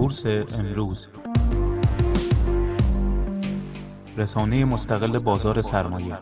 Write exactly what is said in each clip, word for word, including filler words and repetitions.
بورس امروز، رسانه مستقل بازار سرمایه.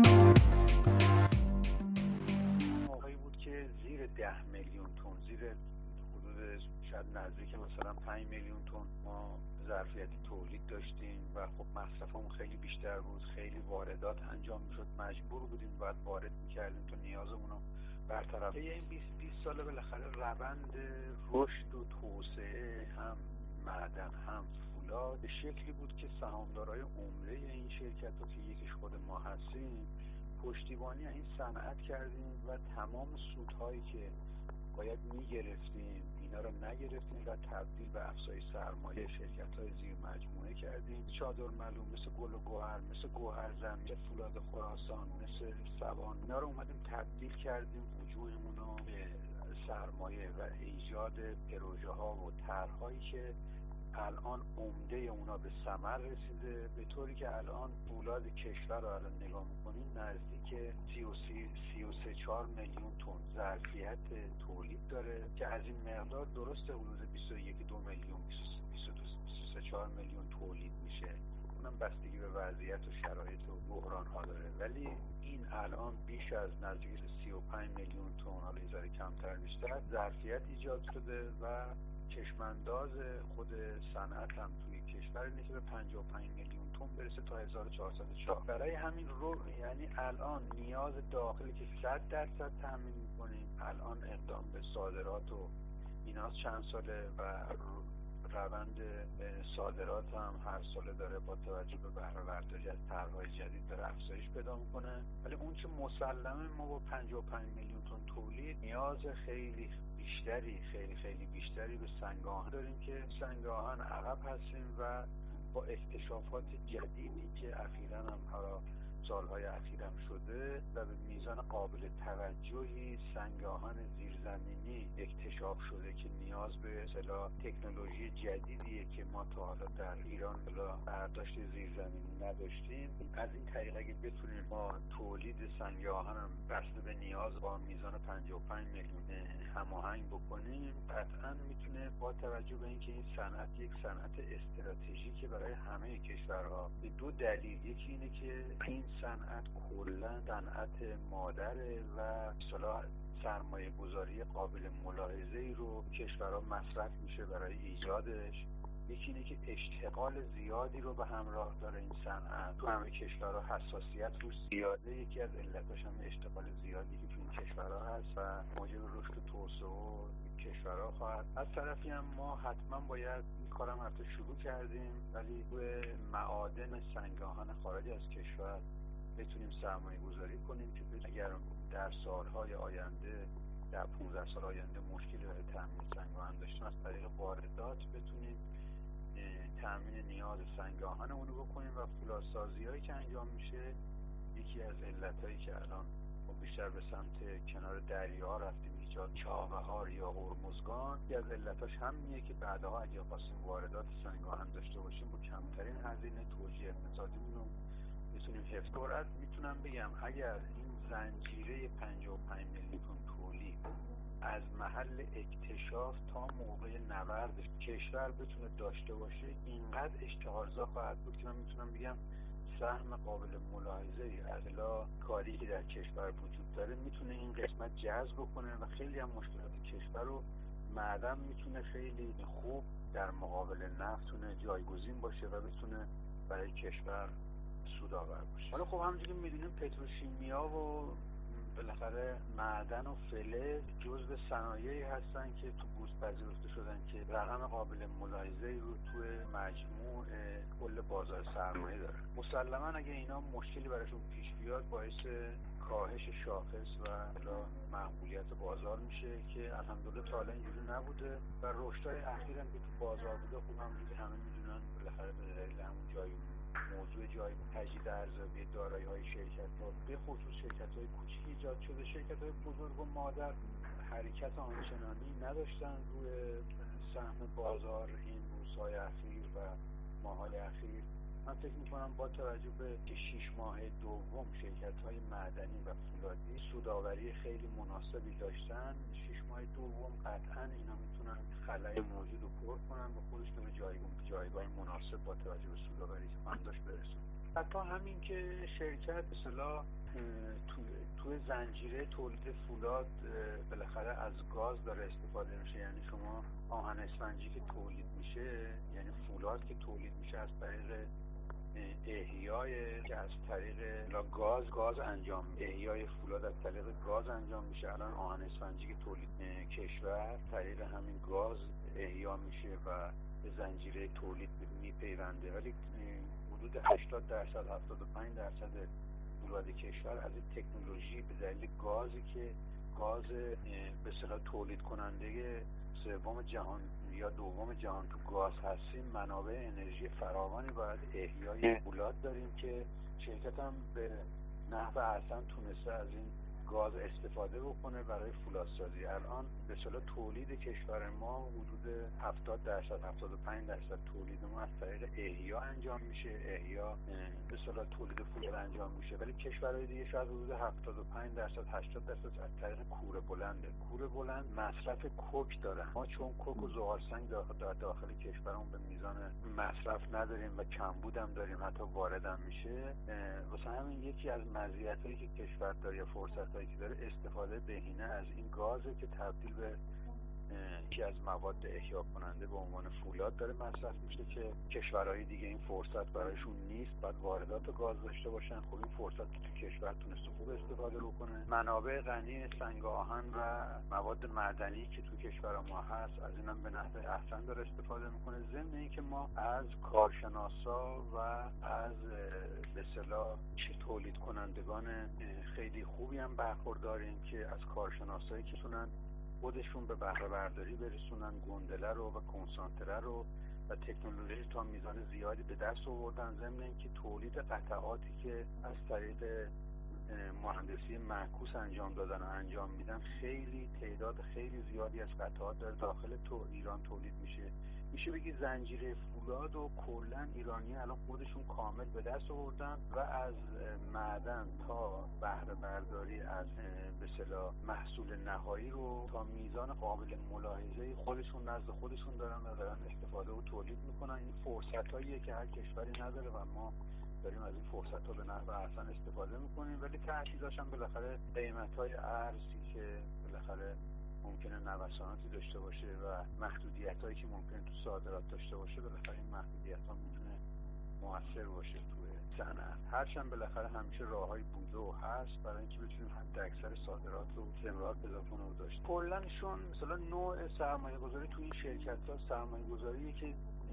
موقعی بود که زیر ده میلیون تن، زیر حدود شاید نزدیک مثلا پنج میلیون تن ما ظرفیت تولید داشتیم و خب مصرفمون خیلی بیشتر بود، خیلی واردات انجام میشد، مجبور بودیم باید وارد میکردیم تا نیازمون رو برطرف. این بیست بیست ساله بالاخره روند رشد و توسعه هم معدن هم فولاد به شکلی بود که سهامدارای عمده این شرکت رو که یکیش خود ما هستیم پشتیبانی این صنعت کردیم و تمام سودهایی که باید میگرفتیم اینا رو نگرفتیم و تبدیل به افزایش سرمایه شرکت‌های زیر مجموعه کردیم. چادر معلوم، مثل گل و گوهر، مثل گوهرزن، مثل فولاد خراسان، مثل سوان، اینا رو اومدیم تبدیل کردیم وجوهمون رو به سرمایه و ایجاد پروژه ها و طرح‌هایی که الان عمده اونا به ثمر رسیده، به طوری که الان فولاد کشور رو الان نگاه میکنیم نزدیک سی و سه چهار میلیون تن ظرفیت تولید داره که از این مقدار درسته حدود بیست و یک دو میلیون بیست و سه چهار میلیون تولید میشه، اونم بستگی به وضعیت و شرایط و بحران ها داره، ولی این الان بیش از نزدیک سی و پنج میلیون تن، حالا یه ذره کمتر بیشتر ظرفیت ایجاد شده و چشمانداز خود صنعت هم توی کشور اینه که به پنجاه و پنج میلیون تن برسه تا هزار و چهارصد و چهار. برای همین رو یعنی الان نیاز داخلی که صد درصد تامین می‌کنیم، الان اقدام به صادرات و اینا چند ساله و روند صادرات هم هر ساله داره با توجه به بهره برداری از طرح‌های جدید داره افزایش پیدا می‌کنه، ولی اون چه مسلمه ما با پنجاه و پنج میلیون تن تولید نیاز خیلی بیشتری خیلی خیلی بیشتری به سنگ آهن داریم که سنگ آهن عقب هستیم و با اکتشافات جدیدی که اخیراً هم حالا سالهای اخیر هم شده و به میزان قابل توجهی سنگ آهن زیرزمینی اکتشاف شده که نیاز به اصطلاح تکنولوژی جدیدیه که ما تا حالا در ایران بلا برداشت زیرزمینی نداشتیم. از این طریق اگه بتونیم ما تولید سنگ آهن هم بسته به نیاز با میزان پنجاه و پنج میلیون هماهنگ بکنیم، قطعاً میتونه با توجه به اینکه این صنعت یک صنعت استراتژیکه برای همه کشورها به دو دلیل. یکی اینه که این صنعت کلا صنعت مادره و اصطلاح سرمایه گذاری قابل ملاحظه‌ای رو کشورها مصرف میشه برای ایجادش. یکی اینه که اشتغال زیادی رو به همراه داره این صنعت، تو همه کشورها حساسیت روش زیاده، یکی از علتاش هم اشتغال زیادی که تو این کشورها هست و موجب رشد و توسعه و کشورها خواهد. از طرفی هم ما حتما باید این کارم حتی شروع کردیم ولی روی معادن سنگ آهن خارج از کشور بتونیم سرمایه گذاری کنیم که اگر در سالهای آینده در پانزده سال آینده مشکلی برای تامین سنگ آهن داشتیم از طریق واردات بتونیم تامین نیاز سنگ آهن اونو بکنیم و فولادسازی هایی که انجام میشه. یکی از علتایی که الان ما بیشتر به سمت کنار دریا رفتیم ایجاد چابهار یا هرمزگان، یکی از علتاش همینه که بعدها اگه خواستیم واردات سنگ آهن داشته باشیم با کمترین هزینه توجیه اقتصادیمون رو بتونیم حفظ کنیم. میتونم بگم اگر این زنجیره پنجاه و پنج میلیون تن تولید از محل اکتشاف تا موقع نورد کشور بتونه داشته باشه، اینقدر اشتغالزا خواهد بود که من میتونم بگم سهم قابل ملاحظه‌ای از الا کاری که در کشور وجود داره میتونه این قسمت جذب کنه و خیلی هم مشکلات کشور رو معدن میتونه خیلی خوب در مقابل نفت تونه جایگزین باشه و بتونه برای کشور سودآور باشه. حالا خب همونجوری که میدونیم پتروشیمیا و بالاخره معدن و فلز جزو صنایعی هستن که تو بورس پذیرفته شدن که رقم قابل ملاحظه‌ای رو تو مجموع کل بازار سرمایه داره. مسلماً اگه اینا مشکلی براشون پیش بیاد باعث کاهش شاخص و مقبولیت بازار میشه که الحمدلله تا حالا اینجوری نبوده و رشدهای اخیرا که تو بازار بوده خوب همونجوری همه میدونن بالاخره به دلیل همون جای موضوع جای تجدید ارزیابی دارایی‌های شرکت‌ها به خصوص شرکت‌های کوچیک ایجاد شده. شرکت‌های بزرگ و مادر حرکت آنچنانی نداشتن روی سهم بازار این روزهای اخیر و ماه‌های اخیر. من فکر می‌کنم با توجه به شش ماه دوم شرکت‌های معدنی و فولادی سودآوری خیلی مناسبی داشتن، شش ماه دوم قطعاً اینا میتونن خلای موجود رو پر تصور کنن و خودش به جایگاه جایگاه مناسب با توجه به سودآوری که من داشت برسونه. حتی همین که شرکت به اصطلاح تو تو زنجیره تولید فولاد بالاخره از گاز داره استفاده میشه. یعنی شما آهن اسفنجی که تولید میشه، یعنی فولاد که تولید میشه از طریق احیای که از طریق گاز گاز انجام احیای فولاد از طریق گاز انجام میشه. الان آهن اسفنجی که تولید کشور طریق همین گاز احیا میشه و به زنجیره تولید میپیونده، ولی حدود هشتاد درصد هفتاد و پنج درصد فولاد کشور از این تکنولوژی به دلیل گازی که گاز به اصطلاح تولید کننده سوم جهان یا دوم جهان تو گاز هستیم، منابع انرژی فراوانی باید احیای فولاد داریم که شرکت هم به نحو احسن تونسته از این گاز استفاده بکنه برای فولادسازی. الان به اصطلاح تولید کشور ما حدود هفتاد درصد هفتاد و پنج درصد تولید ما از طریق احیا انجام میشه. احیا به اصطلاح تولید فولاد انجام میشه، ولی کشورهای دیگه شاید حدود هفتاد و پنج درصد هشتاد درصد از طریق کوره بلنده. کوره بلند مصرف کوک دارن. ما چون کوک و زغالسنگ داخل داخل کشورمون به میزان مصرف نداریم و کمبود هم داریم، حتی وارد هم میشه. واسه همین یکی از مزیتایی که کشور داره یا فرصت که داره استفاده بهینه از این گازه که تبدیل به یکی از مواد احیا کننده به عنوان فولاد داره مصرف میشه که کشورهای دیگه این فرصت برایشون نیست، باید واردات گاز داشته باشن. خب این فرصت که تو کشور تونسته خوب استفاده بکنه. منابع غنی سنگ آهن و مواد معدنی که تو کشور ما هست از اینم به نحو احسن داره استفاده میکنه. ضمن اینکه ما از کارشناسا و از به اصطلاح تولید کنندگان خیلی خوبی هم برخورداریم که از کارشناسایی که تونن خودشون به بهره برداری برسونن گندله رو و کنسانتره رو و تکنولوژی تا میزان زیادی به دست آوردن. ضمن اینکه تولید قطعاتی که از طریق مهندسی معکوس انجام دادن و انجام میدن، خیلی تعداد خیلی زیادی از قطعات در داخل تو ایران تولید میشه. میشه بگی زنجیره فولاد و کلا ایرانی الان خودشون کامل به دست آوردن و از معدن تا بهره برداری از به اصطلاح محصول نهایی رو تا میزان قابل ملاحظه خودشون نزد خودشون دارن و دارن استفاده و تولید میکنن. این فرصتاییه که هر کشوری نداره و ما داریم از این فرصت‌ها به نحو احسن استفاده میکنیم، ولی تحصیلش هم بالاخره قیمت‌های ارزی که بالاخره ممکنه نوساناتی داشته باشه و محدودیت‌هایی که ممکنه تو صادرات داشته باشه، بالاخره این محدودیت‌ها میتونه مؤثر باشه توی صنعت. هرچند بالاخره همیشه راههای بوده و هست برای اینکه بتونیم حد اکثر صادرات رو استمرار پیدا کنه و داشته. کلاًشون مثلا نوع سرمایه‌گذاری توی این شرکت‌ها سرمایه‌گذاریه که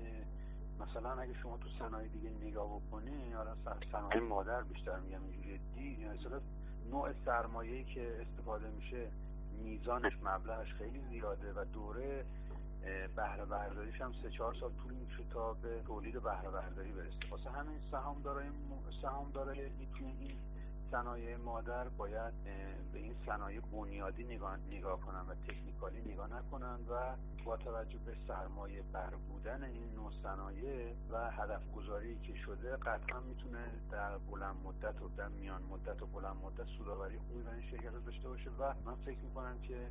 مثلا اگه شما تو صنایع دیگه نگاه بکنی، حالا صنایع مادر بیشتر میگم اینجوری دی، مثلا نوع سرمایه‌ای که استفاده میشه میزانش مبلغش خیلی زیاده و دوره بهره برداریش هم سه چهار سال طول میکشه تا به تولید بهره برداری برسه. واسه همین سهامدارای سهامدارای این صنایع مادر باید به این صنایع بنیادی نگاه نگاه کنن و تکنیکالی نگاه نکنن و با توجه به سرمایه بر بودن این نوع صنایع و هدف گذاری که شده قطعا میتونه در بلند مدت و در میان مدت و بلند مدت سودآوری خوبی برای این شرکت داشته باشه و من فکر میکنم که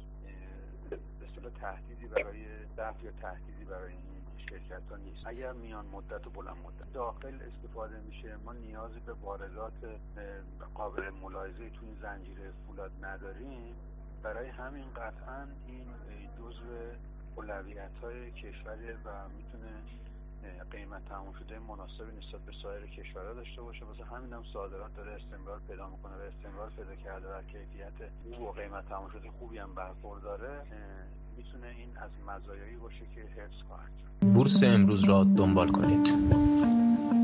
به اصطلاح تهدیدی برای ضعف یا تهدیدی برای این شرکت ها نیست. اگر میان مدت و بلند مدت داخل استفاده میشه، ما نیازی به واردات قابل ملاحظه تو این زنجیره فولاد نداریم. برای همین قطعا این جزو اولویت‌های کشوره و میتونه قیمت تمام شده مناسبی نسبت به سایر کشورها داشته باشه. واسه همین هم صادرات داره استمرار پیدا میکنه و استمرار پیدا کرده و کیفیت خوب و قیمت تمام شده خوبی هم برخورداره. میتونه این از مزایایی باشه که حفظ خواهد شد. بورس امروز را دنبال کنید.